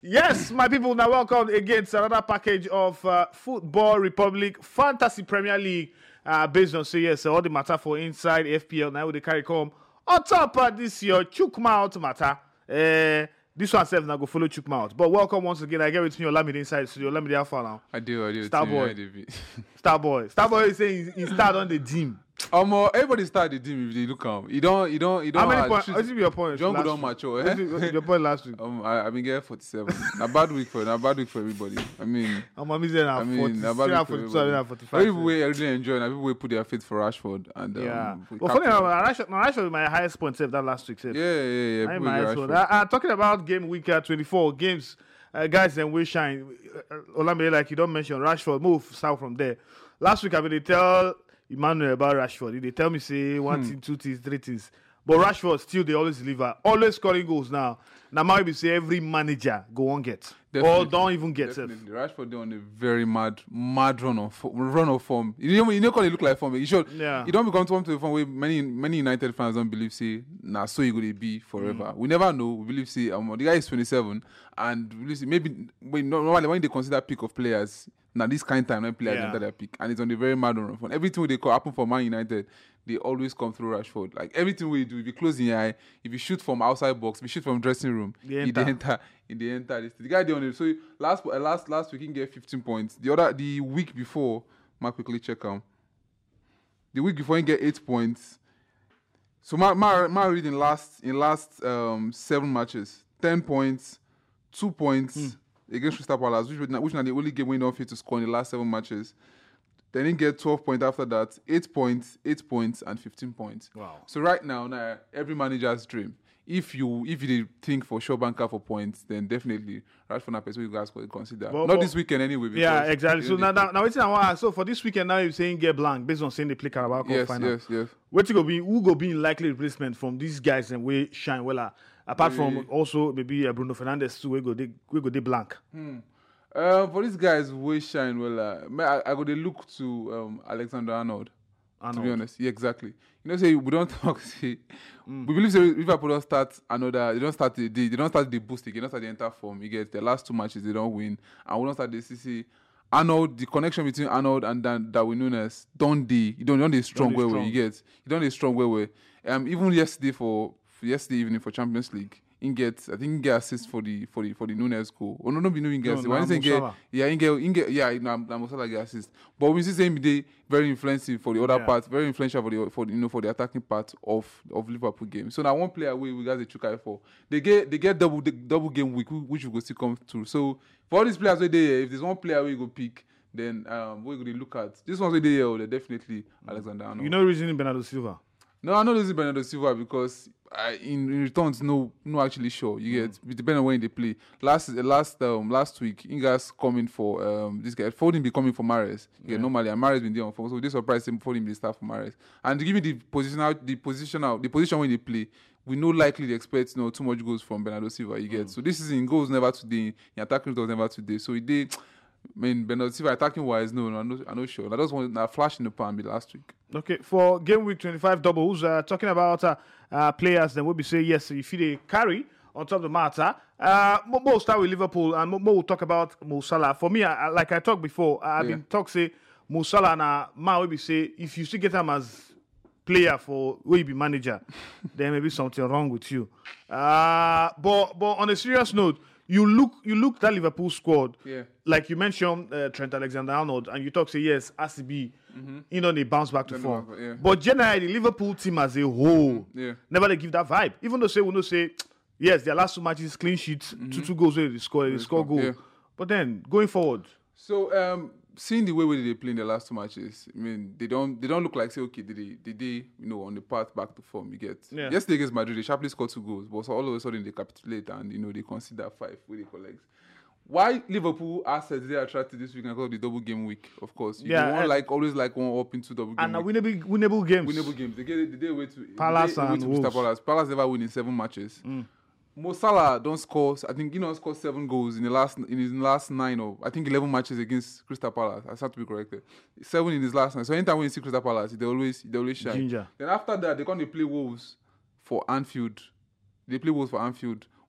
Yes, my people, now welcome again to another package of Football Republic Fantasy Premier League. Based on all the matter for inside FPL now with the carry come on top of this year Chukma matter. This one self now go follow Chukma. But welcome once again. I get with me Olamide inside studio. Olamide how far now? I do. Starboy. Starboy is saying he started on the team. Everybody start the team if they look calm. You don't. How many points? What is your point? Don't go down mature. What's your point last week? I've been getting 47. A bad week for everybody. I mean, I'm saying a bad week for everybody. 45. People really enjoy, and people will put their faith for Rashford. And but funny enough, Rashford was my highest point that last week. Yeah. My highest one. Talking about game week 24 games, guys, and we shine. Olamide, like you don't mention Rashford. Move south from there. Last week, I mean, they tell Emmanuel about Rashford. They tell me say one thing, two things, three things. But Rashford still they always deliver, always scoring goals now. Now maybe say every manager go on get. Definitely. Or don't even get it. Rashford on a very mad run of form. You know how they look like form. You should. Yeah. You don't become to the form where many United fans don't believe say so you gonna be forever. We never know. We believe say the guy is 27 and we believe say, maybe normally when they consider pick of players. Now this kind of time when players enter their peak and it's on the very mad run of form. Everything they call happen for Man United, they always come through Rashford. Like everything we do, if you close your eye, if you shoot from outside box, if you shoot from dressing room, they enter. The guy there on it. So last week he get 15 points. The week before, Mark quickly check out. The week before he get 8 points. So my read in last 7 matches, 10 points, 2 points against Crystal Palace, which now the only game we don't fit to score in the last 7 matches. Then he get 12 points after that, 8 points, and 15 points. Wow. So right now every manager's dream. If you think for sure banker for points, then definitely Rashford and person you guys could consider. Not this weekend anyway. Yeah, exactly. So now what's I want. So for this weekend now you're saying get blank based on saying they play Carabao Cup final. Yes. Who go be in likely replacement from these guys and we shine well apart from also maybe Bruno Fernandes too we go they blank. For these guys we shine well. I go they look to Alexander Arnold. To be honest, yeah, exactly. You know, say we don't talk. We believe say Liverpool don't start another. They don't start the boost. They don't start the enter form. You get the last 2 matches they don't win, and we don't start the CC. Arnold, the connection between Arnold and Darwin Núñez don't they strong way. You get you don't they strong way. Even yesterday evening for Champions League. He get assist for the Núñez goal. Or no, he get assist. When he get Musala get assist. But we see same day very influential for the other part, very influential for the attacking part of Liverpool game. So now one player we got the Chukai for. They get double game week which we go still come through. So for all these players we there, if there's one player we go pick, then we go look at this one's they there, they're definitely Alexander Arnold. You know reasoning Bernardo Silva? No, I'm not losing Bernardo Silva because in returns, no, actually sure. You get it depends on when they play. Last week, Ingas coming for this guy. Foden be coming for Mahrez. Normally, and Mahrez been there on form, so they surprised him Foden be start for Mahrez. And to give me the position when they play, we know likely they expect too much goals from Bernardo Silva. You get so this is in goals never today, in attacking was never today. So it did. Bernardo Silva attacking wise, no, I'm not sure. I just want a flash in the pan last week. Okay, for game week 25 doubles, talking about players, then we'll be saying yes, if they carry on top of the matter. Mo will start with Liverpool, and Mo will talk about Mo Salah. For me, like I talked before, I've been say Mo Salah and Ma will be say if you still get him as player for where you be manager, there may be something wrong with you. But on a serious note. You look that Liverpool squad, like you mentioned Trent Alexander-Arnold, and you talk say yes, ACB, they bounce back to form. But generally, the Liverpool team as a whole, never they give that vibe. Even though we say yes, their last 2 matches clean sheets, 2 goals where they score goal. But then going forward, so seeing the way they play in the last 2 matches, I mean they don't look like say okay did they on the path back to form. You get yesterday against Madrid they sharply scored 2 goals, but so all of a sudden they capitulate and they consider 5 with the colleagues. Why Liverpool assets they attracted this week and called the double game week, of course. Always one up into double game. And winnable games. Winnable games. They get away to Palace and Wolves. Palace never win in 7 matches. Mo Salah don't score. I think scored 7 goals in his last 9 or I think 11 matches against Crystal Palace. I have to be corrected. 7 in his last 9. So anytime when you see Crystal Palace, they always shine. Ginger. Then after that, they play Wolves for Anfield.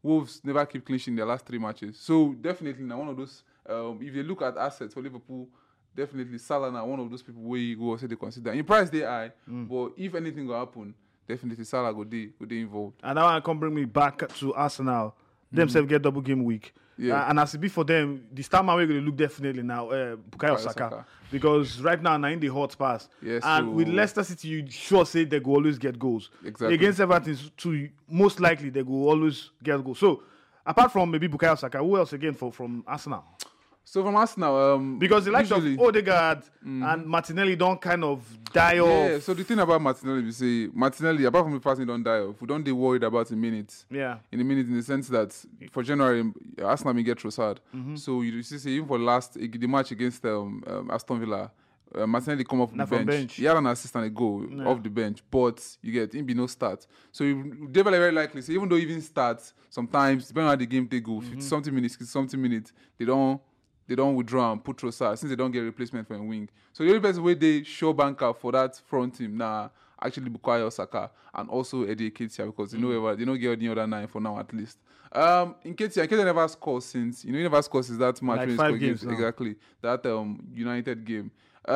Wolves never keep clean sheet in their last 3 matches. So definitely now one of those. If you look at assets for Liverpool, definitely Salah now one of those people where you go say they consider. In price they high, but if anything will happen, definitely Salah go they involved. And now I can bring me back to Arsenal. Themselves get double game week. Yeah. And as it be for them, the star man we're going to look definitely now, Bukayo Saka. Because right now, in the hot pass. Yes, and so with Leicester City, you sure say they go always get goals. Exactly. Against Everton, too, most likely they go always get goals. So, apart from maybe Bukayo Saka, who else again from Arsenal? So from Arsenal, Because the likes of usually- Odegaard and Martinelli don't kind of die off. Yeah, so the thing about Martinelli, we say Martinelli, apart from the fact he don't die off, we don't be worried about the minutes. Yeah. In a minute, in the sense that for January, Arsenal may get Trossard. So you see, even for the match against Aston Villa, Martinelli come off the Not from bench. bench. He had an assist and a goal off the bench, but you get him be no start. So they very likely. So even though he even starts, sometimes depending on how the game they go, 50-something minutes, 60-something minutes, they don't withdraw and put Trossard since they don't get replacement for a wing. So the only person where they show banker for that front team now actually Bukayo Saka and also Eddie Nketiah because they don't get any other 9 for now at least. Nketiah never scored since he never scored since that match Like when he 5 scored games against- now. exactly that United game.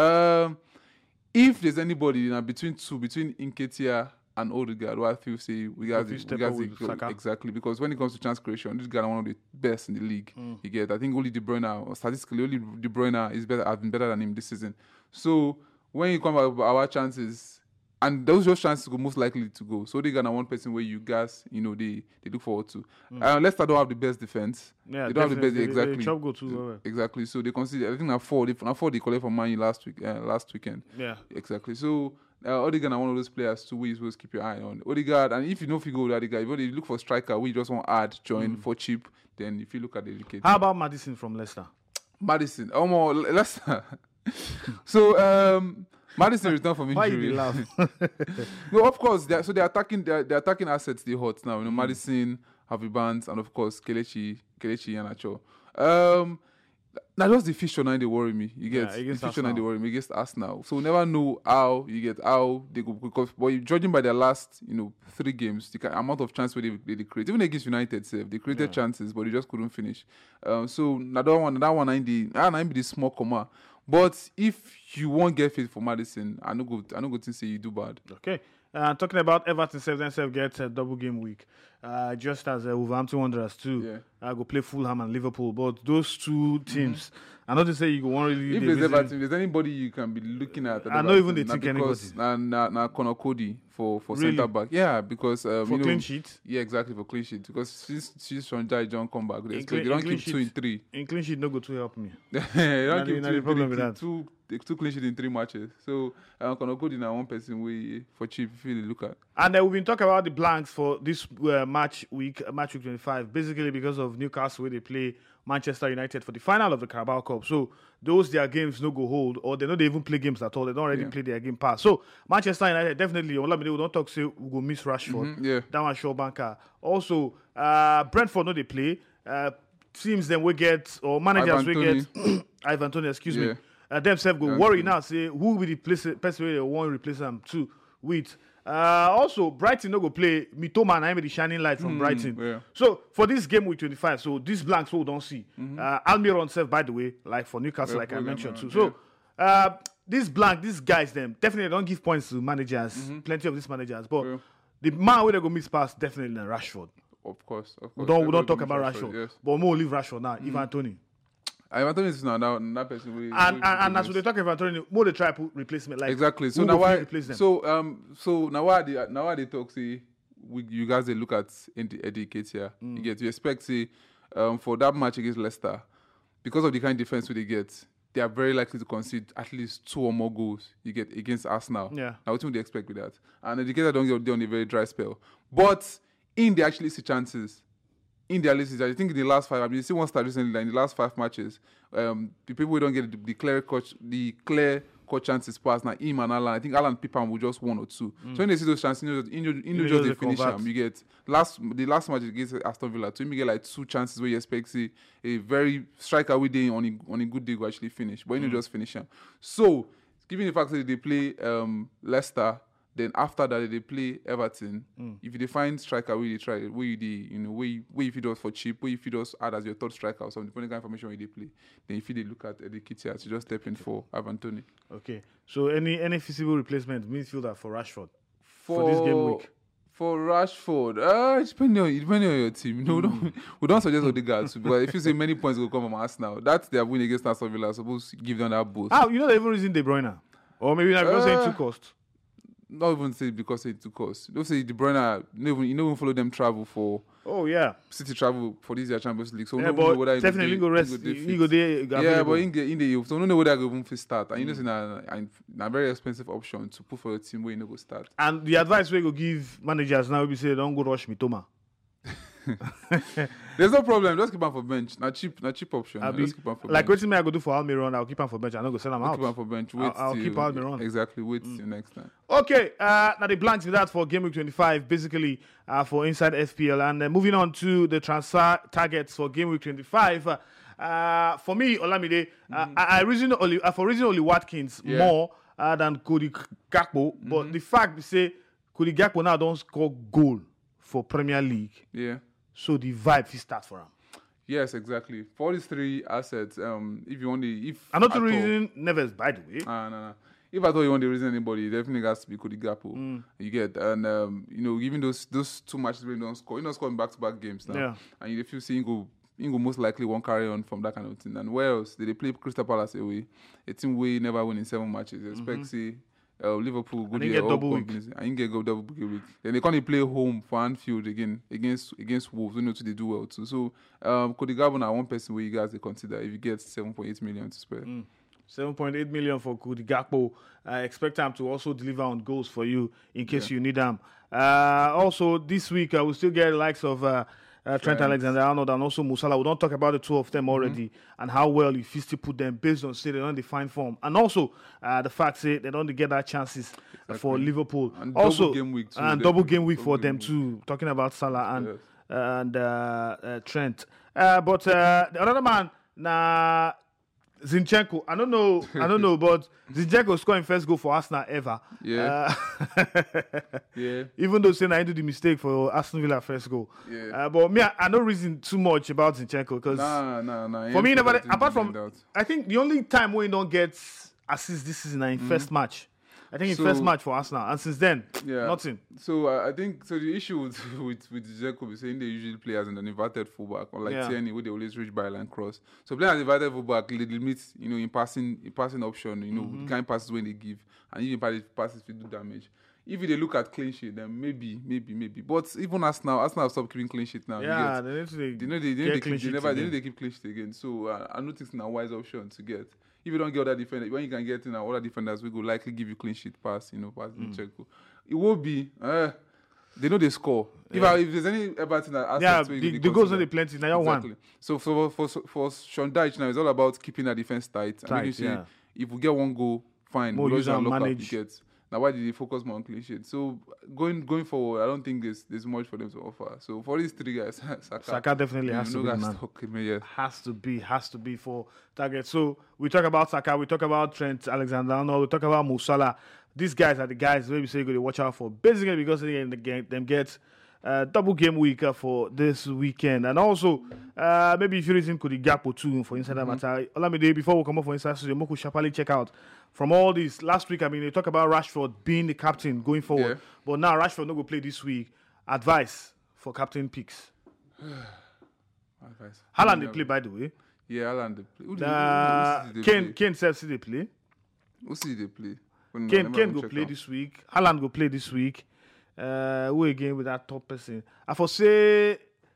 If there's anybody between Nketiah and Odegaard, who I feel say we got you step up with Saka. exactly because when it comes to chance creation, this guy is one of the best in the league. You get, I think only De Bruyne, or statistically, only De Bruyne is better. Have been better than him this season. So when you come about our chances, and those chances go most likely to go. So Odegaard are one person where you guys, they look forward to. Leicester don't have the best defense. Yeah, they don't have the best definitely. exactly. They chop goal too. Exactly. So they consider. I think now 4 they collect from Man U last weekend. Yeah. Exactly. So Odegaard are one of those players too where you're supposed to keep your eye on. Odegaard, and if you know if you go with Odegaard, if you look for striker, we just want to add, join for cheap, then if you look at the Nketiah. How about Maddison from Leicester? Madison. Leicester. So Madison returned from Why injury. you dey laugh? No, of course. They're attacking. They're attacking assets. They hot now. Madison, Harvey Barnes, and of course Kelechi Iheanacho. Now just the fixture now they worry me. You get Yeah, the against fixture now Arsenal. they worry me against Arsenal. So we never know how they go because judging by their last 3 games, the amount of chance where they create, even against United, they created chances but they just couldn't finish. So that one I be the small comma. But if you won't get fit for Madison, I no go to say you do bad. Okay. Talking about Everton, themselves get a double game week. Just as Wolverhampton Wanderers too. Yeah. Go play Fulham and Liverpool. But those two teams, I know they say you go one really. If there's Everton, if there's anybody you can be looking at, I know even they think anybody. Now Conor Cody for Really? centre back, yeah, because For clean sheet. yeah, exactly for clean sheet. Because since Sean Jai John come back, they clean- don't in clean keep 2 sheet. in 3. In clean sheet, no go to help me. They Nah, don't keep nah, 2 the in problem 3. with that. Two clean sheet in 3 matches. So Conor Cody now one person we for cheap if you really look at. And we've been talking about the blanks for this match week 25, basically because of Newcastle where they play Manchester United for the final of the Carabao Cup. So those their games no go hold, or they don't even play games at all. They don't already play their game pass. So Manchester United definitely, we don't talk say we go miss Rashford. Yeah. That one sure banker. Also, Brentford no they play. Teams then we get or managers we get Ivan Toney, excuse me. Themselves go worry now. Say who will be the person where they want to replace them to with. Also, Brighton no go play Mitoma and I'm the shining light from Brighton. Yeah. So for this game week 25, so these blanks we don't see. Almiron self, by the way, like for Newcastle, like I mentioned too. So these guys, them definitely don't give points to managers. Plenty of these managers, but the man where they go miss pass definitely Rashford. Of course. We don't talk about Rashford, Yes. but more leave Rashford now. Ivan Toney. Ivan Toney is now that person. And as we talk about Toney, more they try put replacement like Exactly. So who now go why? fit replace them? So now why they talk? See, you guys they look at Eddie Nketiah. You expect for that match against Leicester, because of the kind of defense they get, they are very likely to concede at least 2 or more goals. You get against Arsenal. Yeah. Now what do they expect with that? And Nketiah don't get on a very dry spell, but they actually see chances. In their list, I think in the last 5, you see one stat recently, like in the last 5 matches, the people who don't get the clear cut chances pass, now him and Alan, I think Alan Pipan will just 1 or 2. So when they see those chances, just they finish convert. them. You get the last match against Aston Villa, to him you get like 2 chances where you expect see a very striker with day on a good day will actually finish, but just finish them. So given the fact that they play Leicester, Then after that, they play Everton. If they find striker, where they try, where you where you feed us for cheap, where you feed us add as your third striker or something, depending on information where they play. Then if they look at Eddie Kittia to just step in for Ivan Toney. Okay. So any feasible replacement midfielder for Rashford for this game week? For Rashford, it's depending on your team. We don't suggest Odegaard too, because if you say many points will come from Arsenal, that's their win against Aston Villa. Supposed to give them that boost. You know they even reason De Bruyne, or maybe not because it's too cost. Not even say because it's too cost. Don't say De Bruyne. You even follow them travel for. Oh yeah, City travel for this year Champions League. So yeah, but definitely go rest. You go there. Yeah, but in the so no know whether I go even fit start. And you know, it's a very expensive option to put for your team where you no go start. And the advice we go give managers now will be say don't go rush Mitoma. There's no problem. Just keep him for bench. Not cheap option. Just keep him for like bench. waiting me I go do for Almiron. I'll keep him for bench. I'm not go send him out. Keep him for bench. Wait I'll keep Almiron. Exactly. Wait till next time. Okay. Now the blanks with that for game week 25, basically for inside FPL, and moving on to the transfer targets for game week 25. For me, Olamide, I reason Oli Watkins more than Cody Gakpo, but the fact we say Cody Gakpo now don't score goal for Premier League. Yeah. So the vibe is start for him. Yes, exactly. For all these three assets, if you want I'm not reason Neves, by the way. No. If I thought you want to reason anybody, it definitely has to be Cody Gakpo. You get, and even those 2 matches where you don't score, scoring back-to-back games now. Yeah. And if you see Ingo most likely won't carry on from that kind of thing. And where else? They play Crystal Palace away, a team we never win in 7 matches. Expect see Liverpool good year, double week. I didn't get double week. Then they can't play home for Anfield again against Wolves. They do well too. So Cody Gakpo now one person where you guys they consider if you get 7.8 million to spare. 7.8 million for Cody Gakpo. I expect him to also deliver on goals for you in case you need them. Also this week we'll still get the likes of Trent Alexander-Arnold and also Mo Salah. We don't talk about the two of them already and how well if you still put them based on say they don't define form, and also the fact say they don't get that chances for Liverpool. And also double game week too, and double game week for them too. Talking about Salah and Trent, but the other man Zinchenko. I don't know, but Zinchenko scoring first goal for Arsenal ever. Yeah. Even though saying I did the mistake for Aston Villa first goal. Yeah. But me, I don't reason too much about Zinchenko because for me, never. Apart from, I think the only time when he don't get assists this season in first match. I think in first match for Arsenal, and since then, nothing. So I think the issue with Zinchenko is saying they usually play as an inverted fullback, or like Tierney, where they always reach byline cross. So playing as inverted fullback, they limit in passing option, the kind of passes when they give, and even passes if you do damage. If they look at clean sheet, then maybe. But even Arsenal have stopped keeping clean sheet now. Yeah, they keep clean sheet again. So I don't think it's a wise option to get. If you don't get other defenders, when you can get other defenders, we will likely give you clean sheet pass, past Zinchenko. It will be, they know they score. Yeah. If there's any Everton that the goals are the plenty, now you're exactly. one. So for Sean Dyche now, it's all about keeping that defense tight. And making sure if we get one goal, fine. More use and manage. Now, why did they focus more on clean sheet? So going forward, I don't think there's much for them to offer. So for these three guys, Saka definitely has to be, man. Has to be for target. So we talk about Saka, we talk about Trent Alexander-Arnold, we talk about Mo Salah. These guys are the guys where we say you got to watch out for, basically because they get double game week for this weekend. And also, maybe if you listen to the Gakpo too for Inside Matter, Olamide, before we come up for Inside Studio, Moku Shapali check out from all this. Last week, they talk about Rashford being the captain going forward. Yeah. But now Rashford not going to play this week. Advice for captain picks. Advice. Haaland they play, by the way. Yeah, Haaland they play. Kane says they play. Who see they play? Kane go play this week. Haaland go play this week. Who again with that top person? I for say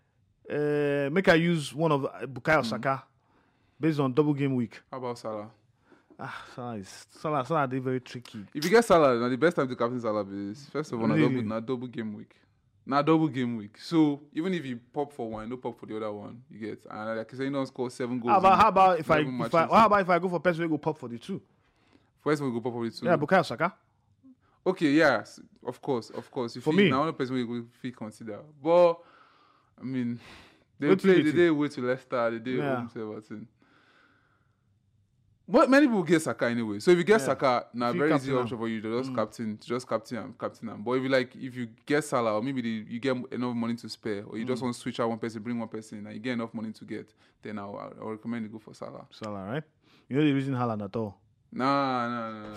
make I use one of Bukayo Saka based on double game week. How about Salah? Salah they very tricky. If you get Salah, now the best time to captain Salah is first of all double game week. Now double game week. So even if you pop for one, no pop for the other one, you get. And like I say, you don't score 7 goals. How about if I go for person, we go pop for the 2? First we go pop for the 2. Yeah, Bukayo Saka. Okay, yes, of course. For me, now only person we will feel consider. But they play the day away to Leicester, the day home to Everton. But many people get Saka anyway. So if you get Saka, now If you very captain easy him. option for you to just captain him. But if you get Salah, or maybe you get enough money to spare, or you just want to switch out one person, bring one person, and you get enough money to get, then I'll recommend you go for Salah. Salah, right? You know the reason Haaland at all. Nah.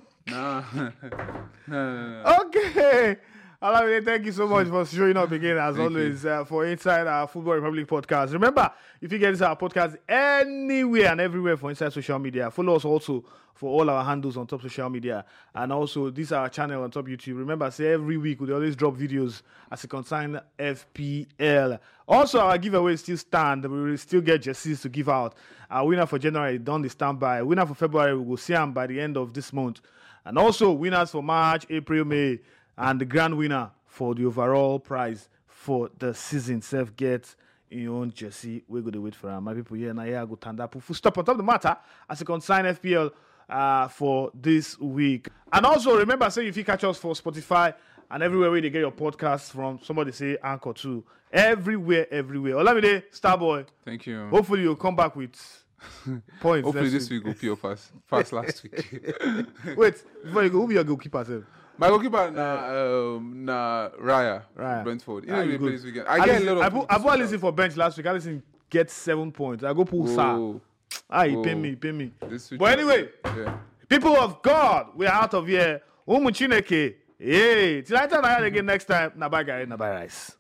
Okay. Alamide, thank you so much for showing up again, as always, for Inside our Football Republic podcast. Remember, if you get this our podcast anywhere and everywhere for Inside social media, follow us also for all our handles on top social media. And also, this is our channel on top YouTube. Remember, say every week we always drop videos as a concern FPL. Also, our giveaways still stand. We will still get jerseys to give out. Our winner for January, done the standby. Winner for February, we will see them by the end of this month. And also, winners for March, April, May, and the grand winner for the overall prize for the season. Self get in your own jersey. We're going to wait for my people here. Now, I go tanda full stop on top of the matter as a consign FPL for this week. And also, remember, say if you catch us for Spotify and everywhere where they get your podcasts from, somebody say Anchor too. Everywhere. Olamide, Starboy. Thank you. Hopefully, you'll come back with points. Hopefully this week will be your fast last week. Wait, before you go, who be your goalkeeper? Sir? My goalkeeper Raya. Brentford. You know he play this weekend. I get a lot of. I bought Alisson for bench last week. Alisson gets 7 points. I go pull Sa. He pay me. But anyway, people of God, we are out of here. Umuchineke. Hey, till I turn again next time. Bye guys. Bye rice.